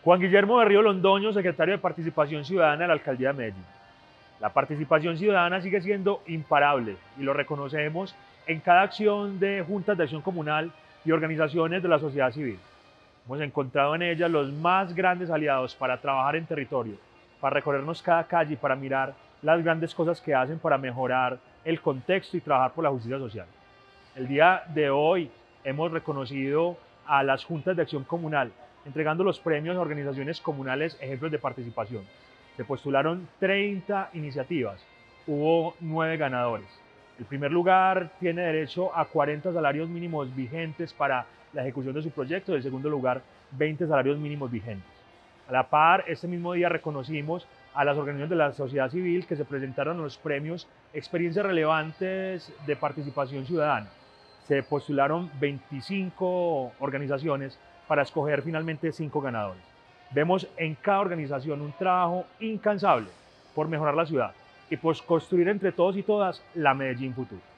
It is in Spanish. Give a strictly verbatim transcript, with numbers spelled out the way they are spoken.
Juan Guillermo de Río Londoño, secretario de Participación Ciudadana de la Alcaldía de Medellín. La participación ciudadana sigue siendo imparable y lo reconocemos en cada acción de juntas de acción comunal y organizaciones de la sociedad civil. Hemos encontrado en ellas los más grandes aliados para trabajar en territorio, para recorrernos cada calle y para mirar las grandes cosas que hacen para mejorar el contexto y trabajar por la justicia social. El día de hoy hemos reconocido a las juntas de acción comunal, entregando los premios a organizaciones comunales ejemplos de participación. Se postularon treinta iniciativas, hubo nueve ganadores. El primer lugar tiene derecho a cuarenta salarios mínimos vigentes para la ejecución de su proyecto, y el segundo lugar, veinte salarios mínimos vigentes. A la par, este mismo día reconocimos a las organizaciones de la sociedad civil que se presentaron a los premios Experiencias Relevantes de Participación Ciudadana. Se postularon veinticinco organizaciones para escoger finalmente cinco ganadores. Vemos en cada organización un trabajo incansable por mejorar la ciudad y por construir entre todos y todas la Medellín Futura.